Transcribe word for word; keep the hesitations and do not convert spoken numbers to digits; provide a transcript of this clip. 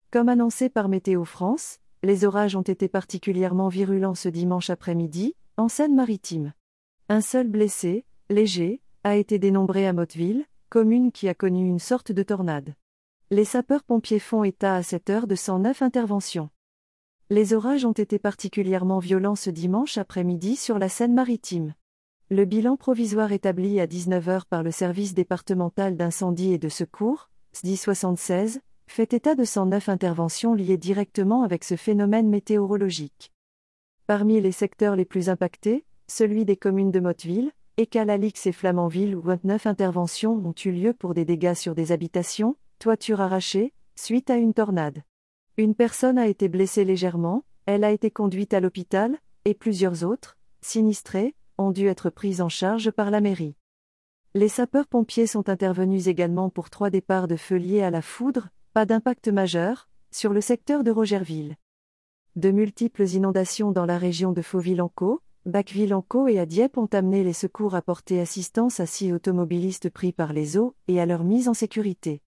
Comme annoncé par Météo France, les orages ont été particulièrement virulents ce dimanche après-midi, en Seine-Maritime. Un seul blessé, léger, a été dénombré à Motteville, commune qui a connu une sorte de tornade. Les sapeurs-pompiers font état à cette heure de cent neuf interventions. Les orages ont été particulièrement violents ce dimanche après-midi sur la Seine-Maritime. Le bilan provisoire établi à dix-neuf heures par le service départemental d'incendie et de secours, S D I soixante-seize, fait état de cent neuf interventions liées directement avec ce phénomène météorologique. Parmi les secteurs les plus impactés, celui des communes de Motteville, Écalalix et Flamanville où vingt-neuf interventions ont eu lieu pour des dégâts sur des habitations, toitures arrachées, suite à une tornade. Une personne a été blessée légèrement, elle a été conduite à l'hôpital, et plusieurs autres, sinistrés, ont dû être prises en charge par la mairie. Les sapeurs-pompiers sont intervenus également pour trois départs de feux liés à la foudre, pas d'impact majeur, sur le secteur de Rogerville. De multiples inondations dans la région de Fauville-en-Caux, Bacqueville-en-Caux et à Dieppe ont amené les secours à porter assistance à six automobilistes pris par les eaux et à leur mise en sécurité.